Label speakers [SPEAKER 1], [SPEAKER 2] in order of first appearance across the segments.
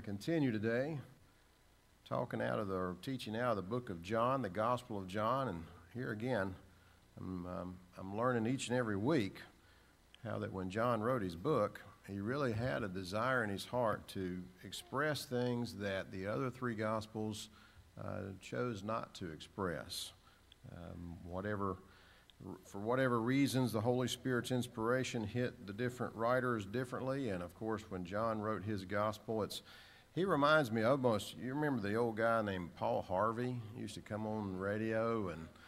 [SPEAKER 1] continue today teaching out of the book of John, the Gospel of John, and here again, I'm learning each and every week how that when John wrote his book, he really had a desire in his heart to express things that the other three Gospels chose not to express. For whatever reasons, the Holy Spirit's inspiration hit the different writers differently, and of course, when John wrote his Gospel, he reminds me almost, you remember the old guy named Paul Harvey? He used to come on the radio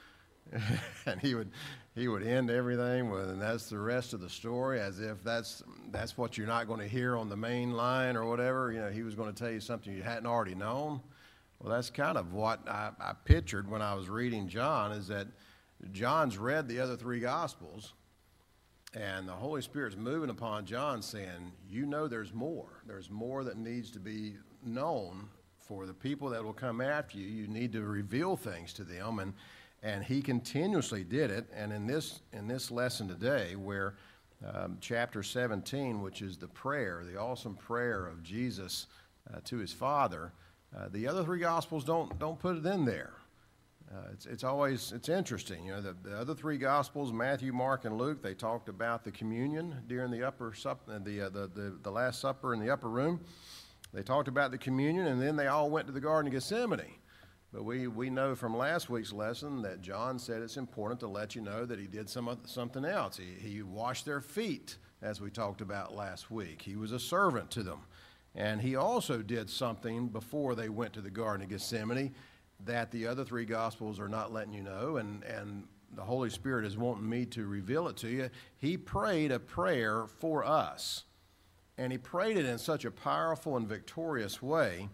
[SPEAKER 1] and he would end everything with, and that's the rest of the story, as if that's what you're not going to hear on the main line or whatever. You know, he was going to tell you something you hadn't already known. Well, that's kind of what I pictured when I was reading John, is that John's read the other three Gospels, and the Holy Spirit's moving upon John saying, you know there's more. There's more that needs to be known for the people that will come after you. You need to reveal things to them, and he continuously did it. And in this lesson today, where chapter 17, which is the prayer, the awesome prayer of Jesus to his Father, the other three Gospels don't put it in there. It's interesting. You know, the other three Gospels, Matthew, Mark, and Luke, they talked about the communion during the upper supper, the Last Supper in the upper room. They talked about the communion, and then they all went to the Garden of Gethsemane. But we know from last week's lesson that John said it's important to let you know that he did something else. He washed their feet, as we talked about last week. He was a servant to them. And he also did something before they went to the Garden of Gethsemane that the other three Gospels are not letting you know, and the Holy Spirit is wanting me to reveal it to you. He prayed a prayer for us, and he prayed it in such a powerful and victorious way.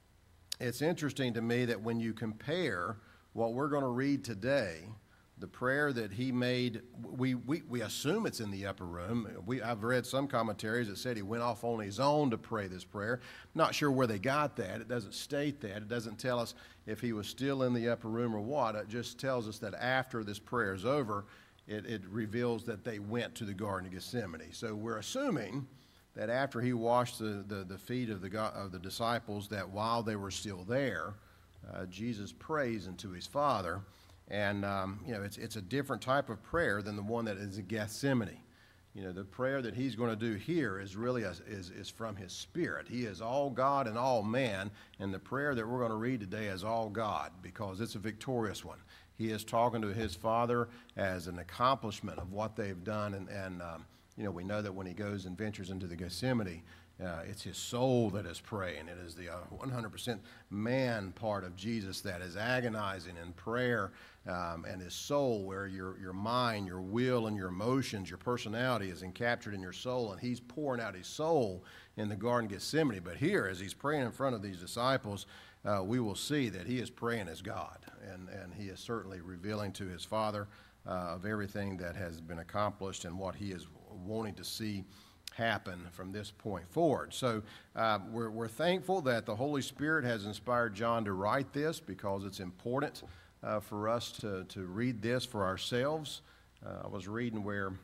[SPEAKER 1] It's interesting to me that when you compare what we're going to read today, the prayer that he made, we assume it's in the upper room. I've read some commentaries that said he went off on his own to pray this prayer. Not sure where they got that. It doesn't state that. It doesn't tell us if he was still in the upper room or what. It just tells us that after this prayer is over, it reveals that they went to the Garden of Gethsemane. So we're assuming that after he washed the feet of the disciples, that while they were still there, Jesus prays unto his Father. And, it's a different type of prayer than the one that is in Gethsemane. You know, the prayer that he's going to do here is really is from his Spirit. He is all God and all man, and the prayer that we're going to read today is all God, because it's a victorious one. He is talking to his Father as an accomplishment of what they've done, and we know that when he goes and ventures into the Gethsemane, it's his soul that is praying. It is the 100% man part of Jesus that is agonizing in prayer, and his soul, where your mind, your will, and your emotions, your personality is encaptured in your soul, and he's pouring out his soul in the Garden of Gethsemane. But here, as he's praying in front of these disciples, we will see that he is praying as God, and he is certainly revealing to his Father of everything that has been accomplished and what he is wanting to see happen from this point forward. So we're thankful that the Holy Spirit has inspired John to write this, because it's important for us to read this for ourselves. I was reading where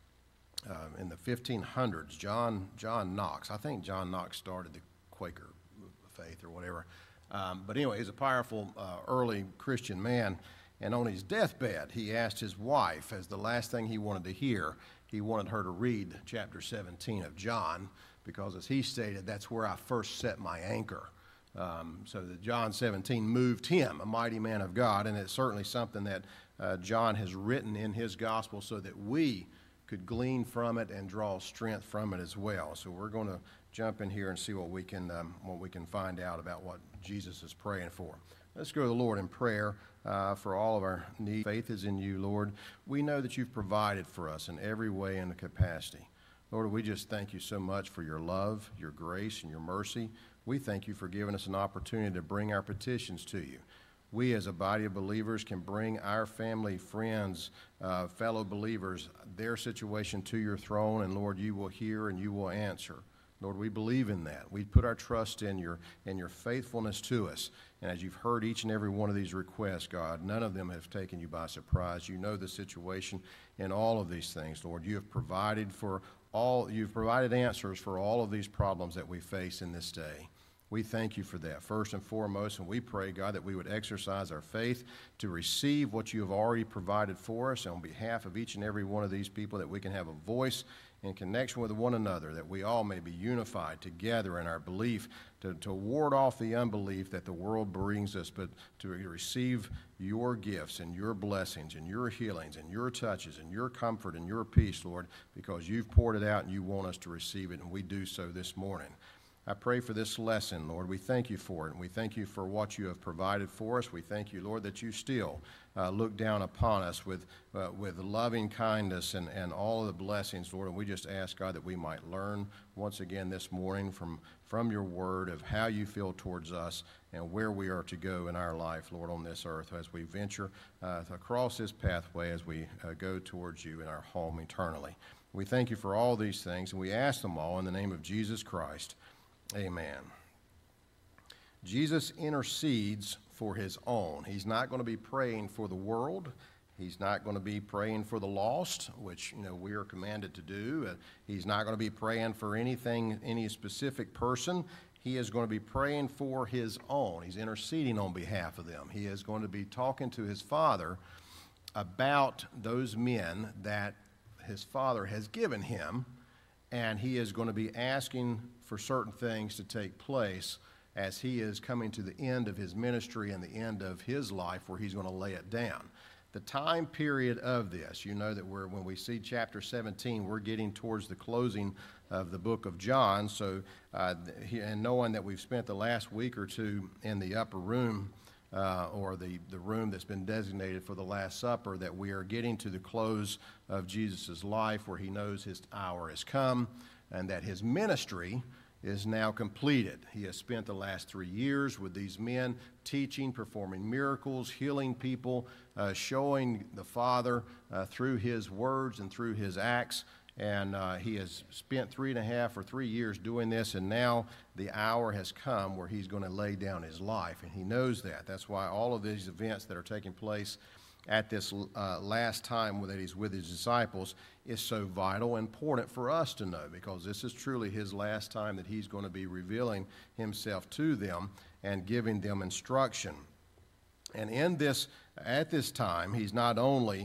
[SPEAKER 1] in the 1500s, John Knox, I think John Knox started the Quaker faith or whatever. But anyway, he's a powerful early Christian man. And on his deathbed, he asked his wife, as the last thing he wanted to hear, he wanted her to read chapter 17 of John, because as he stated, that's where I first set my anchor. So that John 17 moved him, a mighty man of God, and it's certainly something that John has written in his gospel so that we could glean from it and draw strength from it as well. So we're going to jump in here and see what we can find out about what Jesus is praying for. Let's go to the Lord in prayer for all of our needs. Faith is in you, Lord. We know that you've provided for us in every way and capacity. Lord, we just thank you so much for your love, your grace, and your mercy. We thank you for giving us an opportunity to bring our petitions to you. We as a body of believers can bring our family, friends, fellow believers, their situation to your throne, and Lord, you will hear and you will answer. Lord, we believe in that. We put our trust in your faithfulness to us. And as you've heard each and every one of these requests, God, none of them have taken you by surprise. You know the situation in all of these things, Lord. You've provided answers for all of these problems that we face in this day. We thank you for that, first and foremost, and we pray, God, that we would exercise our faith to receive what you have already provided for us, and on behalf of each and every one of these people, that we can have a voice in connection with one another, that we all may be unified together in our belief to ward off the unbelief that the world brings us, but to receive your gifts and your blessings and your healings and your touches and your comfort and your peace, Lord, because you've poured it out and you want us to receive it, and we do so this morning. I pray for this lesson, Lord. We thank you for it, and we thank you for what you have provided for us. We thank you, Lord, that you still look down upon us with loving kindness and all of the blessings, Lord. And we just ask, God, that we might learn once again this morning from your word of how you feel towards us and where we are to go in our life, Lord, on this earth as we venture across this pathway as we go towards you in our home eternally. We thank you for all these things, and we ask them all in the name of Jesus Christ. Amen. Jesus intercedes for his own. He's not going to be praying for the world. He's not going to be praying for the lost, which, we are commanded to do. He's not going to be praying for anything, any specific person. He is going to be praying for his own. He's interceding on behalf of them. He is going to be talking to his Father about those men that his Father has given him, and he is going to be asking for certain things to take place as he is coming to the end of his ministry and the end of his life where he's going to lay it down. The time period of this, that when we see chapter 17, we're getting towards the closing of the book of John. So, and knowing that we've spent the last week or two in the upper room, or the room that's been designated for the Last Supper, that we are getting to the close of Jesus' life where he knows his hour has come and that his ministry is now completed. He has spent the last 3 years with these men, teaching, performing miracles, healing people, showing the Father through his words and through his acts. And he has spent 3.5 or 3 years doing this, and now the hour has come where he's going to lay down his life, and he knows that. That's why all of these events that are taking place at this last time that he's with his disciples is so vital and important for us to know, because this is truly his last time that he's going to be revealing himself to them and giving them instruction. And at this time, he's not only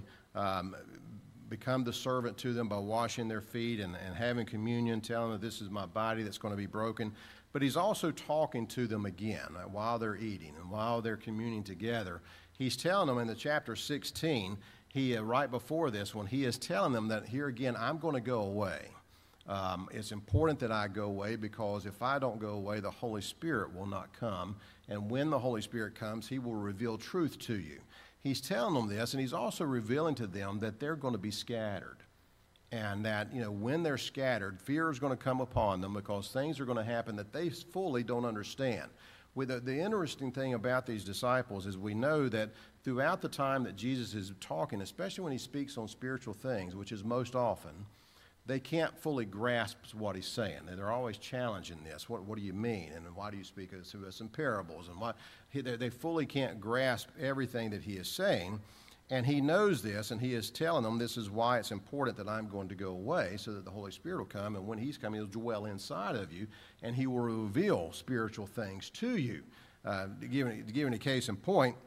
[SPEAKER 1] become the servant to them by washing their feet and having communion, telling them this is my body that's going to be broken, but he's also talking to them again while they're eating and while they're communing together. He's telling them in the chapter 16, right before this one, he is telling them that here again, I'm going to go away. It's important that I go away, because if I don't go away, the Holy Spirit will not come. And when the Holy Spirit comes, he will reveal truth to you. He's telling them this, and he's also revealing to them that they're going to be scattered. And that, when they're scattered, fear is going to come upon them, because things are going to happen that they fully don't understand. The interesting thing about these disciples is we know that throughout the time that Jesus is talking, especially when he speaks on spiritual things, which is most often, they can't fully grasp what he's saying. They're always challenging this. What do you mean? And why do you speak to us in parables? And they fully can't grasp everything that he is saying. And he knows this, and he is telling them this is why it's important that I'm going to go away, so that the Holy Spirit will come, and when he's coming, he'll dwell inside of you, and he will reveal spiritual things to you. To give any case in point,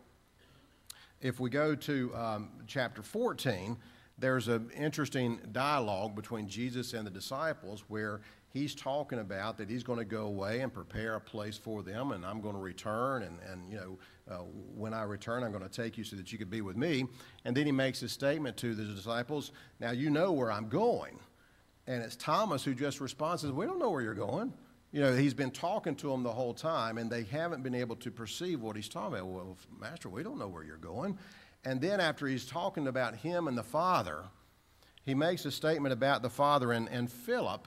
[SPEAKER 1] if we go to chapter 14, there's an interesting dialogue between Jesus and the disciples where he's talking about that he's going to go away and prepare a place for them, and I'm going to return, and when I return, I'm going to take you so that you could be with me. And then he makes a statement to the disciples, now you know where I'm going. And it's Thomas who just responds, we don't know where you're going. He's been talking to them the whole time, and they haven't been able to perceive what he's talking about. Well, Master, we don't know where you're going. And then after he's talking about him and the Father, he makes a statement about the Father, and Philip,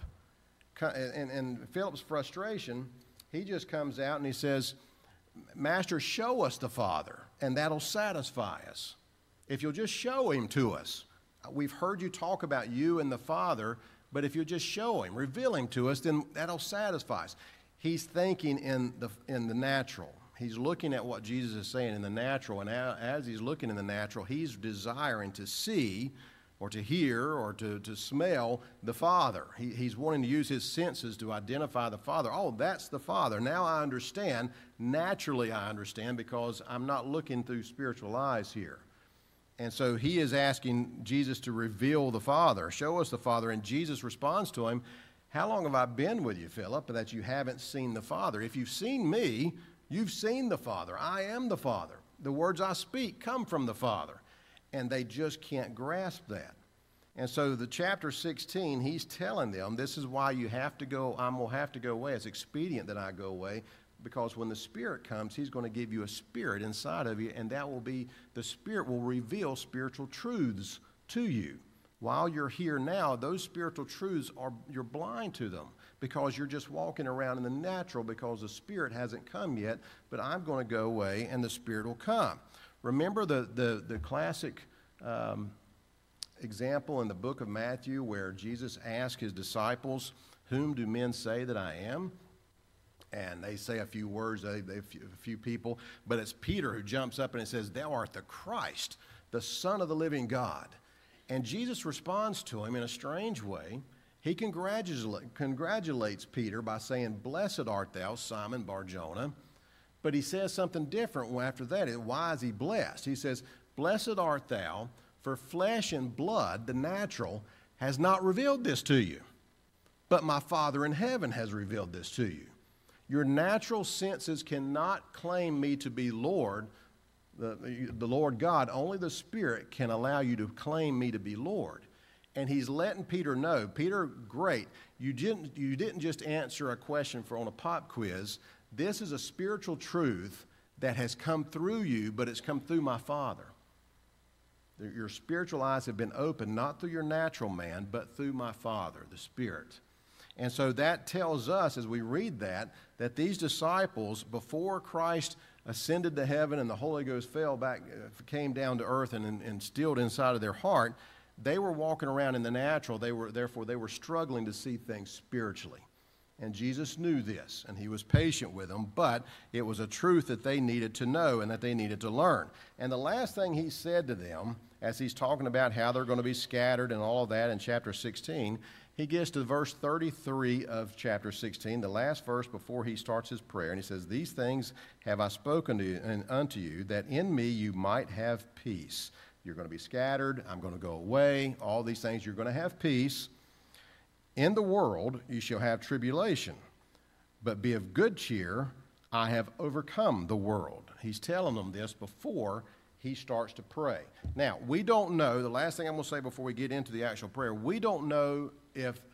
[SPEAKER 1] and Philip's frustration, he just comes out and he says, Master, show us the Father, and that'll satisfy us. If you'll just show him to us. We've heard you talk about you and the Father, but if you'll just show him, reveal him to us, then that'll satisfy us. He's thinking in the natural. He's looking at what Jesus is saying in the natural, and as he's looking in the natural, he's desiring to see or to hear or to smell the Father. He's wanting to use his senses to identify the Father. Oh, that's the Father. Now I understand. Naturally I understand because I'm not looking through spiritual eyes here. And so he is asking Jesus to reveal the Father, show us the Father. And Jesus responds to him, how long have I been with you, Philip, that you haven't seen the Father? If you've seen me, you've seen the Father. I am the Father. The words I speak come from the Father. And they just can't grasp that. And so the chapter 16, he's telling them, this is why you have to go, I'm going to have to go away. It's expedient that I go away, because when the Spirit comes, he's going to give you a spirit inside of you, and that will be, the Spirit will reveal spiritual truths to you. While you're here now, those spiritual truths you're blind to them because you're just walking around in the natural because the Spirit hasn't come yet, but I'm going to go away and the Spirit will come. Remember the classic example in the book of Matthew where Jesus asked his disciples, whom do men say that I am? And they say a few words, a few people, but it's Peter who jumps up and says, thou art the Christ, the Son of the living God. And Jesus responds to him in a strange way. He congratulates Peter by saying, blessed art thou, Simon Bar-Jonah. But he says something different after that. Why is he blessed? He says, blessed art thou, for flesh and blood, the natural, has not revealed this to you, but my Father in heaven has revealed this to you. Your natural senses cannot claim me to be Lord, the Lord God. Only the Spirit can allow you to claim me to be Lord. And he's letting Peter know, Peter, great, you didn't just answer a question on a pop quiz. This is a spiritual truth that has come through you, but it's come through my Father. Your spiritual eyes have been opened, not through your natural man, but through my Father, the Spirit. And so that tells us, as we read that these disciples, before Christ ascended to heaven and the Holy Ghost came down to earth and instilled inside of their heart, they were walking around in the natural. Therefore, they were struggling to see things spiritually. And Jesus knew this, and he was patient with them, but it was a truth that they needed to know and that they needed to learn. And the last thing he said to them, as he's talking about how they're going to be scattered and all of that in chapter 16, he gets to verse 33 of chapter 16, the last verse before he starts his prayer, and he says, these things have I spoken to you and unto you, that in me you might have peace. You're going to be scattered. I'm going to go away. All these things, you're going to have peace. In the world you shall have tribulation, but be of good cheer. I have overcome the world. He's telling them this before he starts to pray. Now, we don't know, the last thing I'm going to say before we get into the actual prayer, we don't know if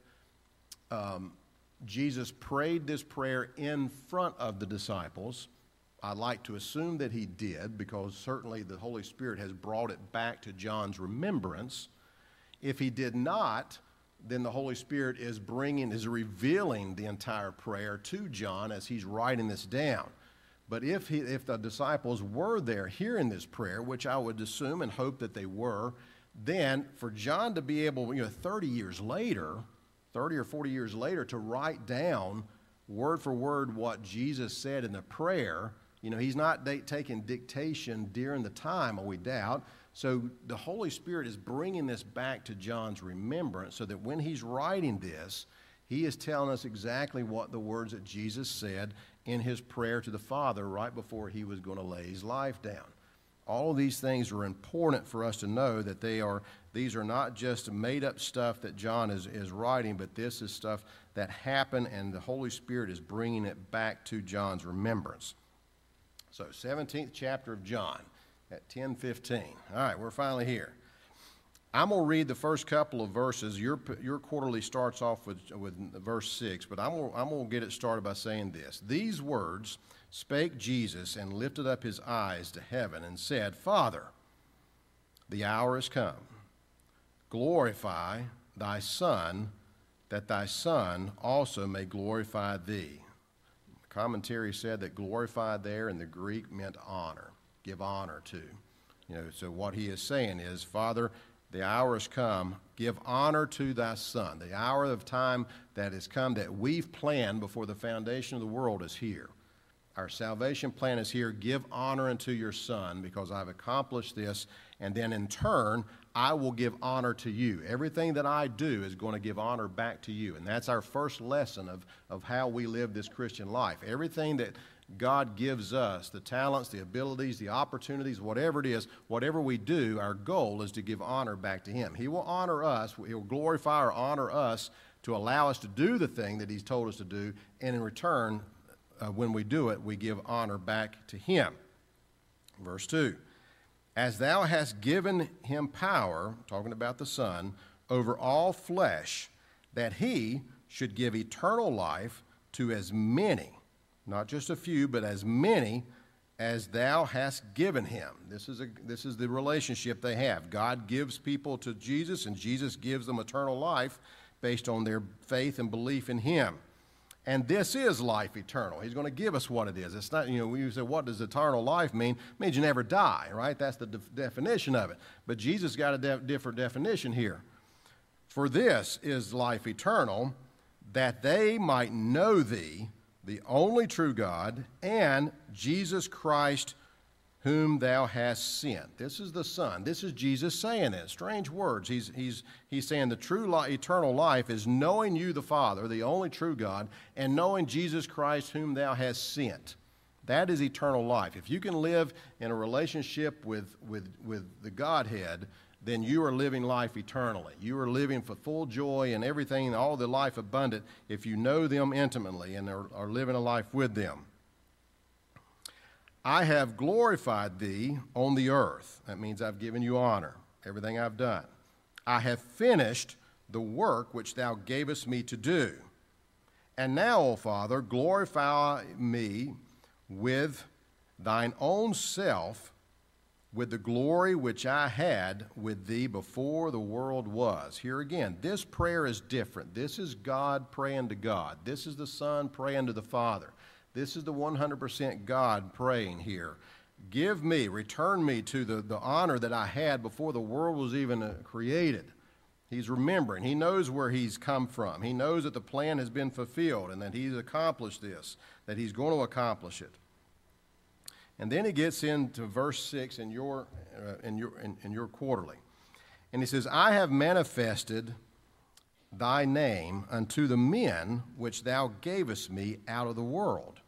[SPEAKER 1] Jesus prayed this prayer in front of the disciples. I'd like to assume that he did, because certainly the Holy Spirit has brought it back to John's remembrance. If he did not, then the Holy Spirit is revealing the entire prayer to John as he's writing this down. But if the disciples were there hearing this prayer, which I would assume and hope that they were, then for John to be able, 30 or 40 years later, to write down word for word what Jesus said in the prayer, he's not taking dictation during the time, we doubt. So the Holy Spirit is bringing this back to John's remembrance so that when he's writing this, he is telling us exactly what the words that Jesus said in his prayer to the Father right before he was going to lay his life down. All of these things are important for us to know that these are not just made up stuff that John is writing, but this is stuff that happened, and the Holy Spirit is bringing it back to John's remembrance. So 17th chapter of John at 10:15. All right, we're finally here. I'm going to read the first couple of verses. Your quarterly starts off with verse 6, but I'm going to get it started by saying this. These words spake Jesus and lifted up his eyes to heaven and said, Father, the hour is come. Glorify thy Son, that thy Son also may glorify thee. The commentary said that glorify there in the Greek meant honor, give honor to. So what he is saying is, Father, the hour has come. Give honor to thy Son. The hour of time that has come that we've planned before the foundation of the world is here. Our salvation plan is here. Give honor unto your Son, because I've accomplished this. And then in turn, I will give honor to you. Everything that I do is going to give honor back to you. And that's our first lesson of how we live this Christian life. Everything that God gives us, the talents, the abilities, the opportunities, whatever it is, whatever we do, our goal is to give honor back to Him. He will honor us. He'll glorify or honor us to allow us to do the thing that He's told us to do. And in return, when we do it, we give honor back to Him. Verse 2. As thou hast given him power, talking about the Son, over all flesh, that he should give eternal life to as many, not just a few, but as many as thou hast given him. This is the relationship they have. God gives people to Jesus, and Jesus gives them eternal life based on their faith and belief in Him. And this is life eternal. He's going to give us what it is. It's not, when you say, what does eternal life mean? It means you never die, right? That's the definition of it. But Jesus got a different definition here. For this is life eternal, that they might know thee, the only true God, and Jesus Christ, whom thou hast sent. This is the Son. This is Jesus saying it. Strange words. He's saying the true eternal life is knowing you, the Father, the only true God, and knowing Jesus Christ, whom thou hast sent. That is eternal life. If you can live in a relationship with the Godhead, then you are living life eternally. You are living for full joy and everything, all the life abundant, if you know them intimately and are living a life with them. I have glorified thee on the earth. That means I've given you honor, everything I've done. I have finished the work which thou gavest me to do. And now, O Father, glorify me with thine own self, with the glory which I had with thee before the world was. Here again, this prayer is different. This is God praying to God. This is the Son praying to the Father. This is the 100% God praying here. Give me, return me to the honor that I had before the world was even created. He's remembering. He knows where he's come from. He knows that the plan has been fulfilled and that he's accomplished this, that he's going to accomplish it. And then he gets into verse 6 in your quarterly. And he says, I have manifested thy name unto the men which thou gavest me out of the world.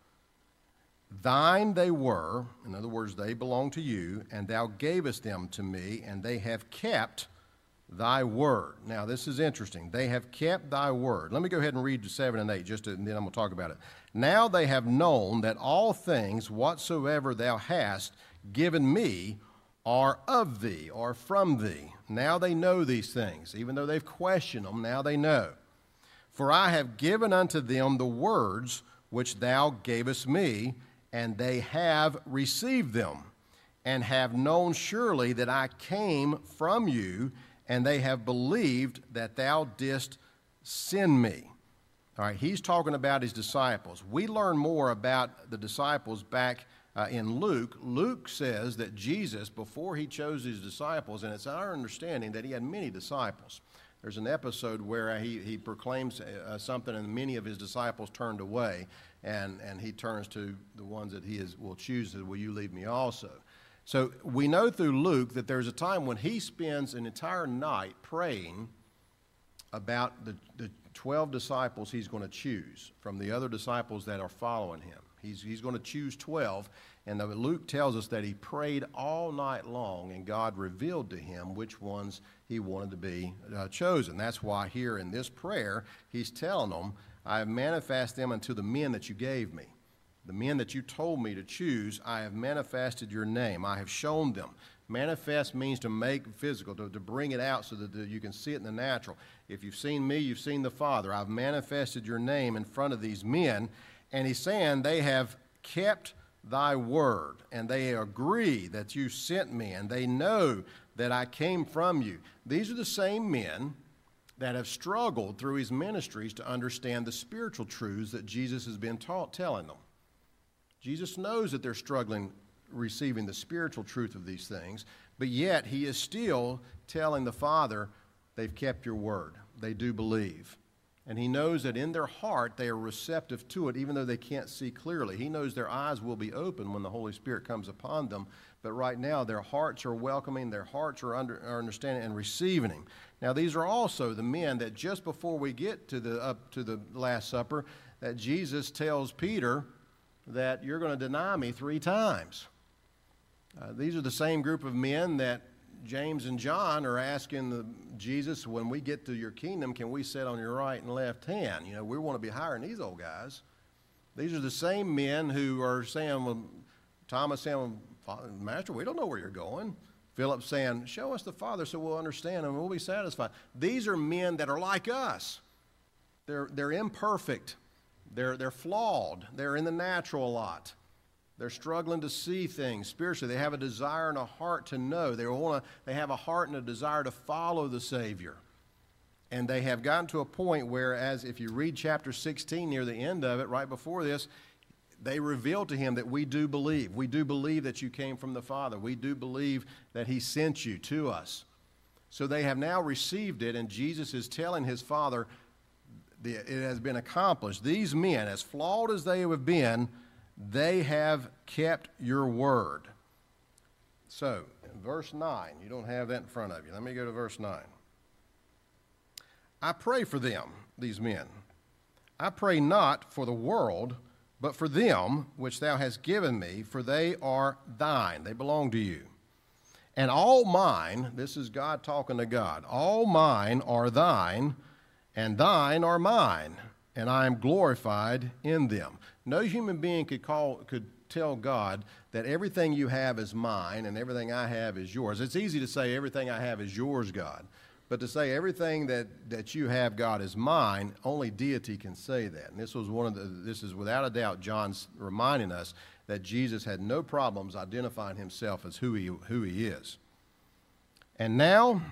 [SPEAKER 1] Thine they were, in other words, they belong to you, and thou gavest them to me, and they have kept thy word. Now, this is interesting. They have kept thy word. Let me go ahead and read 7 and 8, and then I'm going to talk about it. Now they have known that all things whatsoever thou hast given me are of thee, or from thee. Now they know these things. Even though they've questioned them, now they know. For I have given unto them the words which thou gavest me, and they have received them, and have known surely that I came from you, and they have believed that thou didst send me. All right, he's talking about his disciples. We learn more about the disciples back in Luke. Luke says that Jesus, before he chose his disciples, and it's our understanding that he had many disciples. There's an episode where he proclaims something and many of his disciples turned away, and he turns to the ones that will choose, will you leave me also? So we know through Luke that there's a time when he spends an entire night praying about the 12 disciples he's going to choose from the other disciples that are following him. He's going to choose 12, and Luke tells us that he prayed all night long, and God revealed to him which ones he wanted to be chosen. That's why here in this prayer, he's telling them, I have manifested them unto the men that you gave me. The men that you told me to choose, I have manifested your name. I have shown them. Manifest means to make physical, to bring it out so that you can see it in the natural. If you've seen me, you've seen the Father. I've manifested your name in front of these men. And he's saying they have kept thy word, and they agree that you sent me, and they know that I came from you. These are the same men that have struggled through his ministries to understand the spiritual truths that Jesus has been telling them. Jesus knows that they're struggling receiving the spiritual truth of these things, but yet he is still telling the Father, they've kept your word. They do believe. And he knows that in their heart they are receptive to it, even though they can't see clearly. He knows their eyes will be open when the Holy Spirit comes upon them. But right now, their hearts are welcoming, their hearts are understanding and receiving him. Now, these are also the men that just before we get to the Last Supper, that Jesus tells Peter that you're going to deny me 3 times. These are the same group of men that James and John are asking Jesus, when we get to your kingdom, can we sit on your right and left hand? You know, we want to be higher than these old guys. These are the same men who are saying, well, Thomas saying, well, Master, we don't know where you're going. Philip saying, show us the Father so we'll understand and we'll be satisfied. These are men that are like us. They're imperfect. They're flawed. They're in the natural a lot. They're struggling to see things spiritually. They have a desire and a heart to know. They have a heart and a desire to follow the Savior. And they have gotten to a point where, as if you read chapter 16 near the end of it, right before this, they reveal to him that we do believe. We do believe that you came from the Father. We do believe that he sent you to us. So they have now received it, and Jesus is telling his Father it has been accomplished. These men, as flawed as they have been, they have kept your word. So, in verse 9, you don't have that in front of you. Let me go to verse 9. I pray for them, these men. I pray not for the world, but for them which thou hast given me, for they are thine. They belong to you. And all mine, this is God talking to God, all mine are thine, and thine are mine, and I am glorified in them. No human being could tell God that everything you have is mine and everything I have is yours. It's easy to say everything I have is yours, God. But to say everything that you have, God, is mine, only deity can say that. And this is without a doubt John's reminding us that Jesus had no problems identifying himself as who he is. And now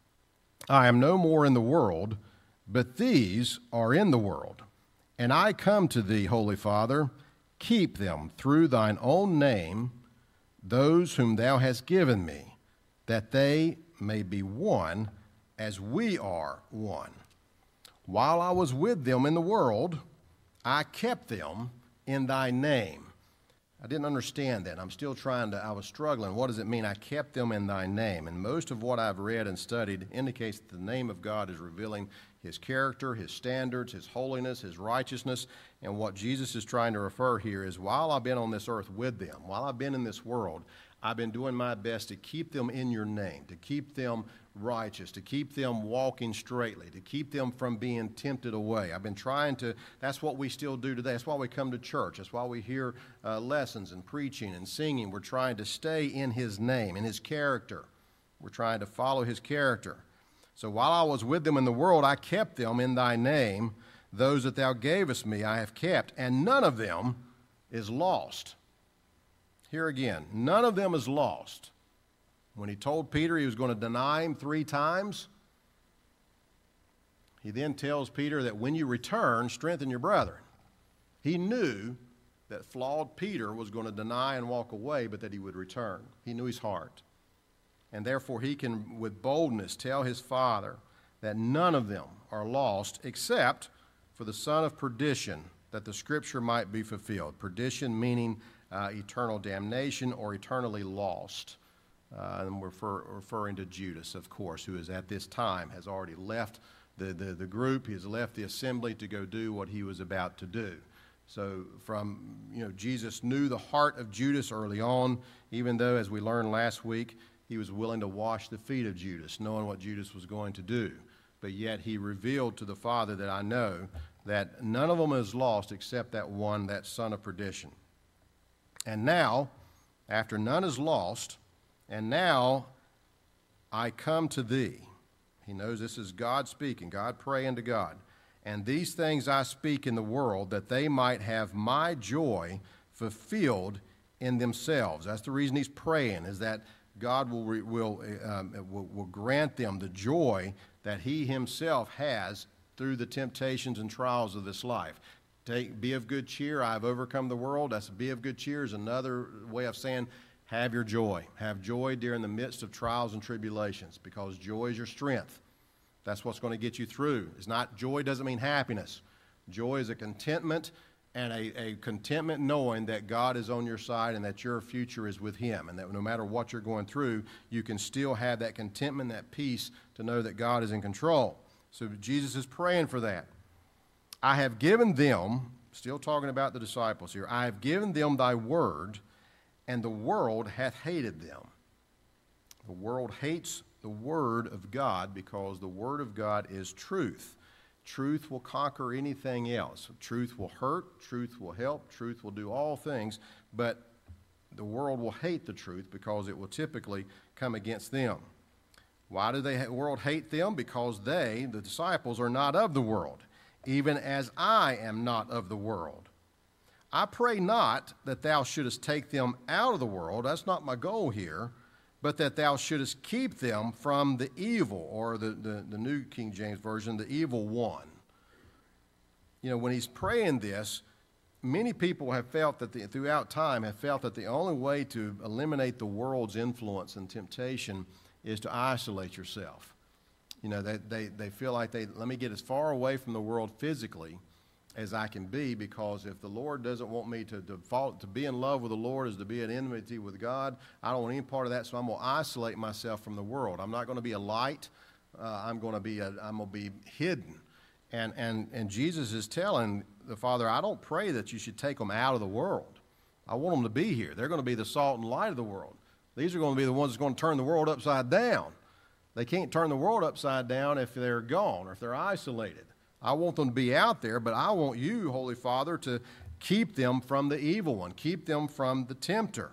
[SPEAKER 1] I am no more in the world, but these are in the world. And I come to thee, Holy Father, keep them through thine own name, those whom thou hast given me, that they may be one as we are one. While I was with them in the world, I kept them in thy name. I didn't understand that. I was struggling. What does it mean? I kept them in thy name. And most of what I've read and studied indicates that the name of God is revealing his character, his standards, his holiness, his righteousness. And what Jesus is trying to refer here is while I've been on this earth with them, while I've been in this world, I've been doing my best to keep them in your name, to keep them righteous, to keep them walking straightly, to keep them from being tempted away. I've been trying to, that's what we still do today. That's why we come to church. That's why we hear lessons and preaching and singing. We're trying to stay in his name, in his character. We're trying to follow his character. So while I was with them in the world, I kept them in thy name. Those that thou gavest me I have kept, and none of them is lost. Here again, none of them is lost. When he told Peter he was going to deny him 3 times, he then tells Peter that when you return, strengthen your brethren. He knew that flawed Peter was going to deny and walk away, but that he would return. He knew his heart. And therefore he can, with boldness, tell his Father that none of them are lost except for the son of perdition, that the scripture might be fulfilled. Perdition meaning eternal damnation or eternally lost. And we're referring to Judas, of course, who is at this time has already left the group. He has left the assembly to go do what he was about to do. So Jesus knew the heart of Judas early on, even though, as we learned last week, he was willing to wash the feet of Judas, knowing what Judas was going to do. But yet he revealed to the Father that I know that none of them is lost except that one, that son of perdition. And now, after none is lost, and now I come to thee. He knows this is God speaking, God praying to God. And these things I speak in the world, that they might have my joy fulfilled in themselves. That's the reason he's praying, is that God will grant them the joy that he himself has through the temptations and trials of this life. Be of good cheer, I have overcome the world. That's be of good cheer is another way of saying have your joy. Have joy during the midst of trials and tribulations, because joy is your strength. That's what's going to get you through. It's not, joy doesn't mean happiness. Joy is a contentment, and a contentment knowing that God is on your side and that your future is with Him, and that no matter what you're going through, you can still have that contentment, that peace to know that God is in control. So Jesus is praying for that. I have given them, still talking about the disciples here, I have given them thy word, and the world hath hated them. The world hates the word of God because the word of God is truth. Truth will conquer anything else. Truth will hurt, truth will help, truth will do all things, but the world will hate the truth because it will typically come against them. Why do the world hate them? Because they, the disciples, are not of the world, even as I am not of the world. I pray not that thou shouldest take them out of the world. That's not my goal here. But that thou shouldest keep them from the evil, or the New King James Version, the evil one. You know, when he's praying this, many people have felt that throughout time have felt that the only way to eliminate the world's influence and temptation is to isolate yourself. You know, they feel like let me get as far away from the world physically as I can be, because if the Lord doesn't want me to be in love with the Lord is to be at enmity with God, I don't want any part of that, so I'm going to isolate myself from the world. I'm not going to be a light. I'm going to be hidden. And Jesus is telling the Father, I don't pray that you should take them out of the world. I want them to be here. They're going to be the salt and light of the world. These are going to be the ones that's going to turn the world upside down. They can't turn the world upside down if they're gone or if they're isolated. I want them to be out there, but I want you, Holy Father, to keep them from the evil one, keep them from the tempter.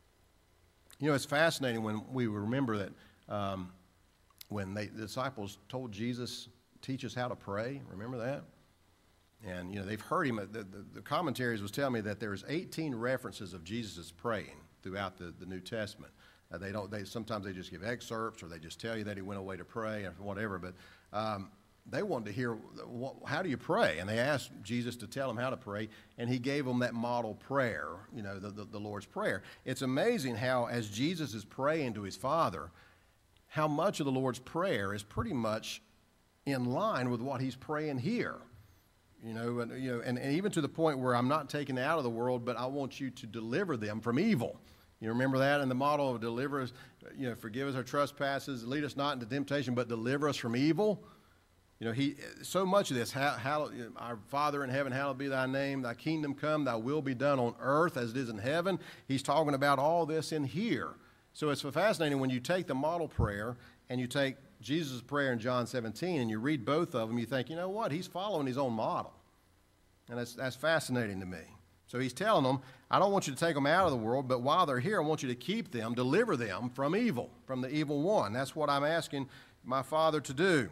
[SPEAKER 1] You know, it's fascinating when we remember that when the disciples told Jesus, teach us how to pray. Remember that? And, you know, they've heard him. The commentaries was telling me that there's 18 references of Jesus' praying throughout the New Testament. Sometimes they just give excerpts, or they just tell you that he went away to pray or whatever, but they wanted to hear, how do you pray? And they asked Jesus to tell them how to pray, and he gave them that model prayer, you know, the Lord's Prayer. It's amazing how, as Jesus is praying to his Father, how much of the Lord's Prayer is pretty much in line with what he's praying here. And even to the point where I'm not taken out of the world, but I want you to deliver them from evil. You remember that in the model of deliver us, forgive us our trespasses, lead us not into temptation, but deliver us from evil. You know, so much of this, our Father in heaven, hallowed be thy name, thy kingdom come, thy will be done on earth as it is in heaven. He's talking about all this in here. So it's fascinating when you take the model prayer and you take Jesus' prayer in John 17 and you read both of them, you think, you know what, he's following his own model. And that's fascinating to me. So he's telling them, I don't want you to take them out of the world, but while they're here, I want you to keep them, deliver them from evil, from the evil one. That's what I'm asking my Father to do.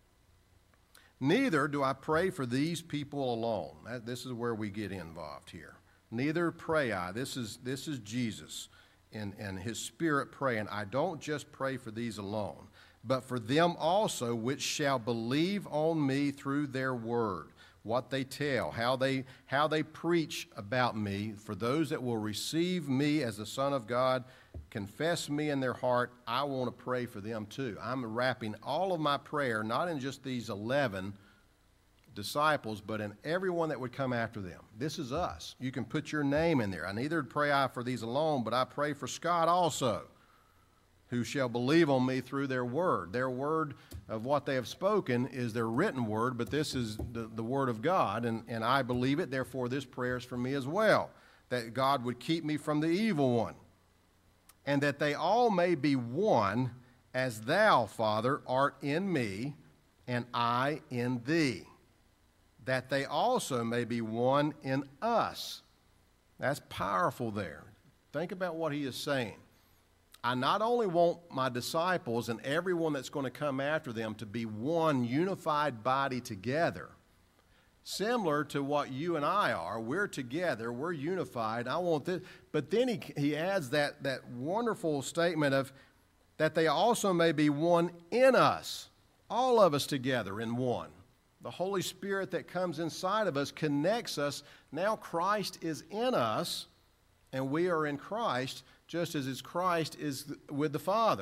[SPEAKER 1] Neither do I pray for these people alone. This is where we get involved here. Neither pray I. This is Jesus and his Spirit praying. I don't just pray for these alone, but for them also which shall believe on me through their word, what they tell, how they preach about me. For those that will receive me as the Son of God, confess me in their heart, I want to pray for them too. I'm wrapping all of my prayer, not in just these 11 disciples, but in everyone that would come after them. This is us. You can put your name in there. I neither pray I for these alone, but I pray for Scott also, who shall believe on me through their word. Their word of what they have spoken is their written word, but this is the word of God, and I believe it. Therefore, this prayer is for me as well, that God would keep me from the evil one, and that they all may be one, as thou, Father, art in me, and I in thee, that they also may be one in us. That's powerful there. Think about what he is saying. I not only want my disciples and everyone that's going to come after them to be one unified body together, similar to what you and I are. We're together, we're unified. I want this. But then he adds that wonderful statement of that they also may be one in us, all of us together in one. The Holy Spirit that comes inside of us connects us. Now Christ is in us, and we are in Christ, just as Christ is with the Father.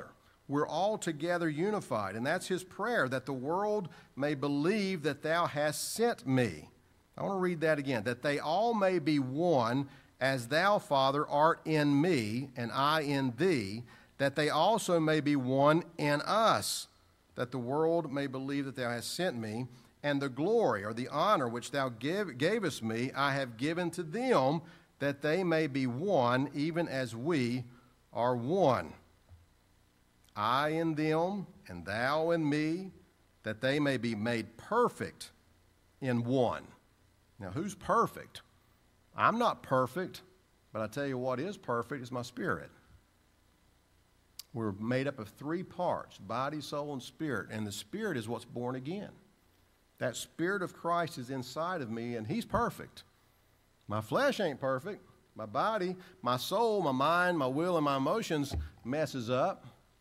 [SPEAKER 1] we're all together unified. And that's his prayer, that the world may believe that thou hast sent me. I want to read that again. That they all may be one, as thou, Father, art in me, and I in thee, that they also may be one in us, that the world may believe that thou hast sent me, and the glory or the honor which thou gavest me, I have given to them, that they may be one, even as we are one. I in them, and thou in me, that they may be made perfect in one. Now, who's perfect? I'm not perfect, but I tell you what is perfect is my spirit. We're made up of three parts, body, soul, and spirit, and the spirit is what's born again. That Spirit of Christ is inside of me, and he's perfect. My flesh ain't perfect. My body, my soul, my mind, my will, and my emotions messes up.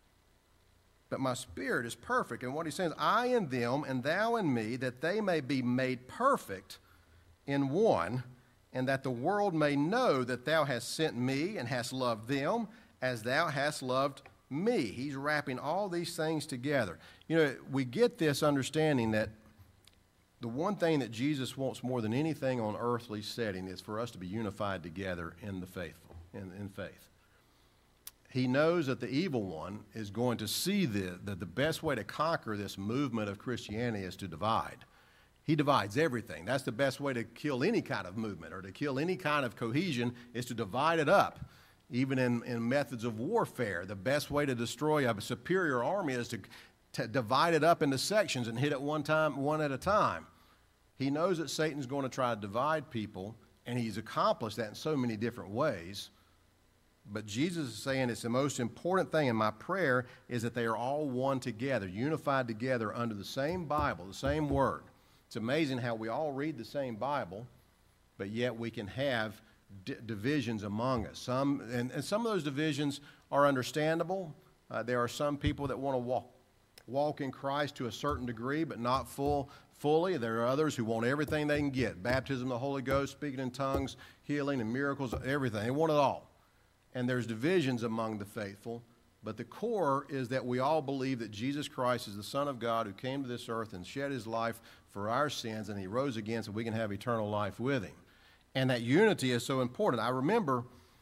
[SPEAKER 1] But my spirit is perfect. And what he's saying is, I in them, and thou in me, that they may be made perfect in one, and that the world may know that thou hast sent me, and hast loved them, as thou hast loved me. He's wrapping all these things together. You know, we get this understanding that the one thing that Jesus wants more than anything on earthly setting is for us to be unified together in the faithful, in faith. He knows that the evil one is going to see that the best way to conquer this movement of Christianity is to divide. He divides everything. That's the best way to kill any kind of movement or to kill any kind of cohesion is to divide it up. Even in methods of warfare, the best way to destroy a superior army is to divide it up into sections and hit it one at a time. He knows that Satan's going to try to divide people, and he's accomplished that in so many different ways. But Jesus is saying it's the most important thing in my prayer is that they are all one together, unified together under the same Bible, the same Word. It's amazing how we all read the same Bible, but yet we can have divisions among us. Some of those divisions are understandable. There are some people that want to walk in Christ to a certain degree, but not fully. There are others who want everything they can get. Baptism of the Holy Ghost, speaking in tongues, healing and miracles, everything. They want it all. And there's divisions among the faithful, but the core is that we all believe that Jesus Christ is the Son of God who came to this earth and shed his life for our sins, and he rose again so we can have eternal life with him. And that unity is so important. I remember,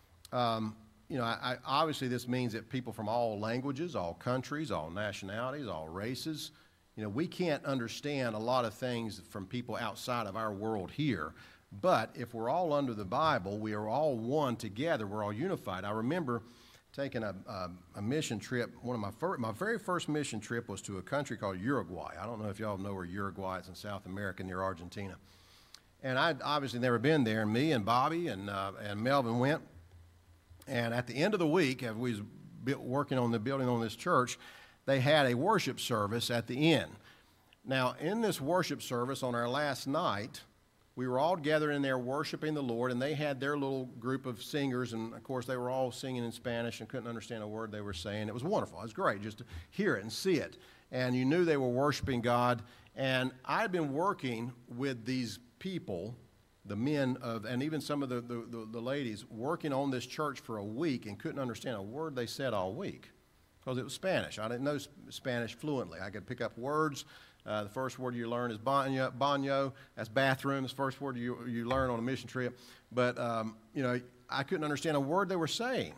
[SPEAKER 1] obviously this means that people from all languages, all countries, all nationalities, all races, we can't understand a lot of things from people outside of our world here. But if we're all under the Bible, we are all one together. We're all unified. I remember taking a mission trip. One of my very first mission trip was to a country called Uruguay. I don't know if y'all know where Uruguay is in South America near Argentina. And I'd obviously never been there. And me and Bobby and Melvin went. And at the end of the week, as we was working on the building on this church, they had a worship service at the end. Now, in this worship service on our last night, we were all gathered in there worshiping the Lord, and they had their little group of singers, and of course they were all singing in Spanish and couldn't understand a word they were saying. It was wonderful. It was great just to hear it and see it. And you knew they were worshiping God. And I'd been working with these people, the men and even some of the ladies, working on this church for a week and couldn't understand a word they said all week because it was Spanish. I didn't know Spanish fluently. I could pick up words. The first word you learn is baño. That's bathroom. It's the first word you learn on a mission trip. But, I couldn't understand a word they were saying.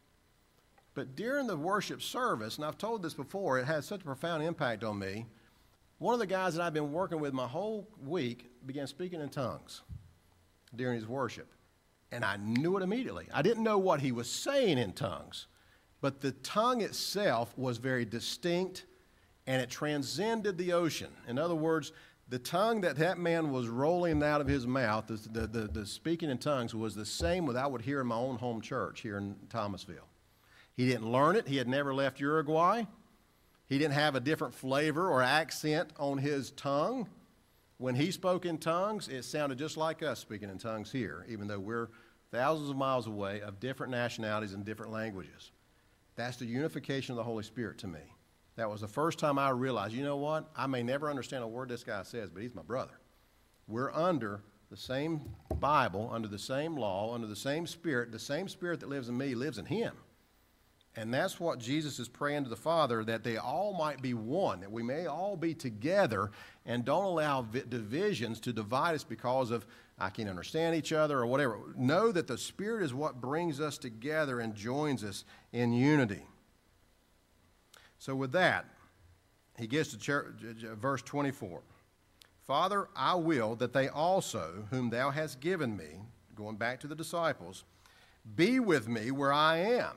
[SPEAKER 1] But during the worship service, and I've told this before, it had such a profound impact on me. One of the guys that I've been working with my whole week began speaking in tongues during his worship. And I knew it immediately. I didn't know what he was saying in tongues, but the tongue itself was very distinct, and it transcended the ocean. In other words, the tongue that man was rolling out of his mouth, the speaking in tongues, was the same that I would hear in my own home church here in Thomasville. He didn't learn it. He had never left Uruguay. He didn't have a different flavor or accent on his tongue. When he spoke in tongues, it sounded just like us speaking in tongues here, even though we're thousands of miles away of different nationalities and different languages. That's the unification of the Holy Spirit to me. That was the first time I realized, you know what? I may never understand a word this guy says, but he's my brother. We're under the same Bible, under the same law, under the same Spirit. The same Spirit that lives in me lives in him. And that's what Jesus is praying to the Father, that they all might be one, that we may all be together, and don't allow divisions to divide us because of, I can't understand each other or whatever. Know that the Spirit is what brings us together and joins us in unity. So with that, he gets to verse 24. Father, I will that they also, whom thou hast given me, going back to the disciples, be with me where I am.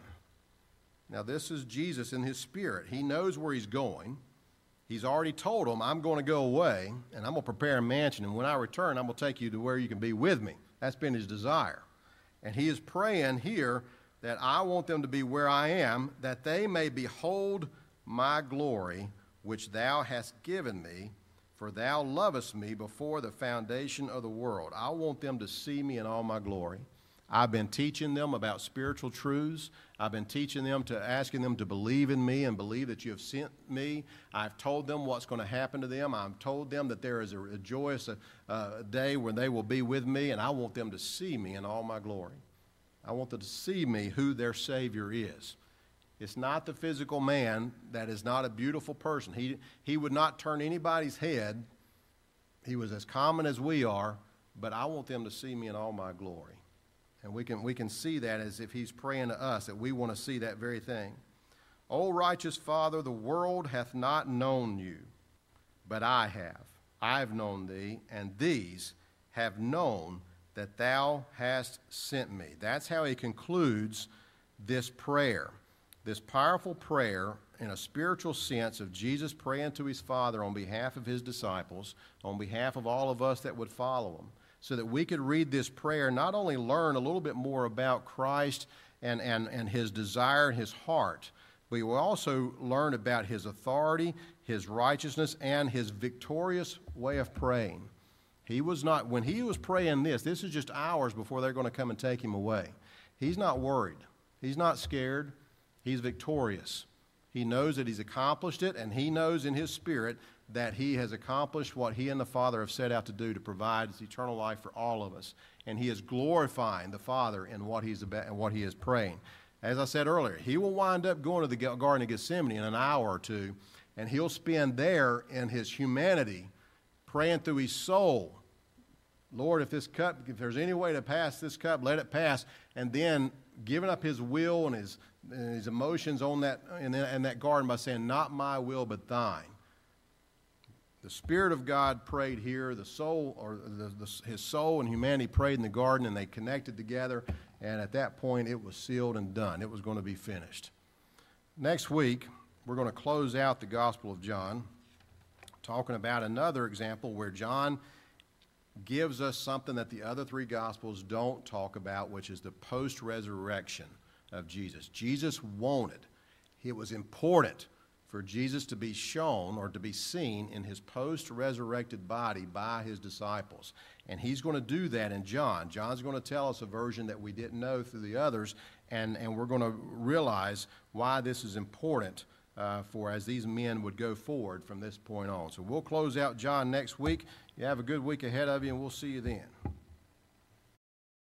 [SPEAKER 1] Now this is Jesus in his Spirit. He knows where he's going. He's already told them, I'm going to go away, and I'm going to prepare a mansion, and when I return, I'm going to take you to where you can be with me. That's been his desire. And he is praying here that I want them to be where I am, that they may behold my glory, which thou hast given me, for thou lovest me before the foundation of the world. I want them to see me in all my glory. I've been teaching them about spiritual truths. I've been teaching them asking them to believe in me and believe that you have sent me. I've told them what's going to happen to them. I've told them that there is a joyous day when they will be with me, and I want them to see me in all my glory. I want them to see me who their Savior is. It's not the physical man that is not a beautiful person. He would not turn anybody's head. He was as common as we are, but I want them to see me in all my glory. And we can see that as if he's praying to us, that we want to see that very thing. O righteous Father, the world hath not known you, but I have. I have known thee, and these have known that thou hast sent me. That's how he concludes this prayer, this powerful prayer in a spiritual sense of Jesus praying to his Father on behalf of his disciples, on behalf of all of us that would follow him, so that we could read this prayer, not only learn a little bit more about Christ and his desire and his heart, but we will also learn about his authority, his righteousness, and his victorious way of praying. When he was praying this is just hours before they're going to come and take him away. He's not worried. He's not scared. He's victorious. He knows that he's accomplished it, and he knows in his spirit that he has accomplished what he and the Father have set out to do, to provide his eternal life for all of us. And he is glorifying the Father in what he's about and what he is praying. As I said earlier, he will wind up going to the Garden of Gethsemane in an hour or two, and he'll spend there in his humanity praying through his soul. Lord, if there's any way to pass this cup, let it pass. And then giving up his will and his emotions on that in that garden by saying, not my will, but thine. The Spirit of God prayed here. The soul, or his soul and humanity prayed in the garden, and they connected together. And at that point, it was sealed and done. It was going to be finished. Next week, we're going to close out the Gospel of John, talking about another example where John gives us something that the other three Gospels don't talk about, which is the post-resurrection of Jesus. Jesus wanted, it was important for Jesus to be shown or to be seen in his post-resurrected body by his disciples. And he's going to do that in John. John's going to tell us a version that we didn't know through the others, and we're going to realize why this is important for as these men would go forward from this point on. So we'll close out John next week. You have a good week ahead of you, and we'll see you then.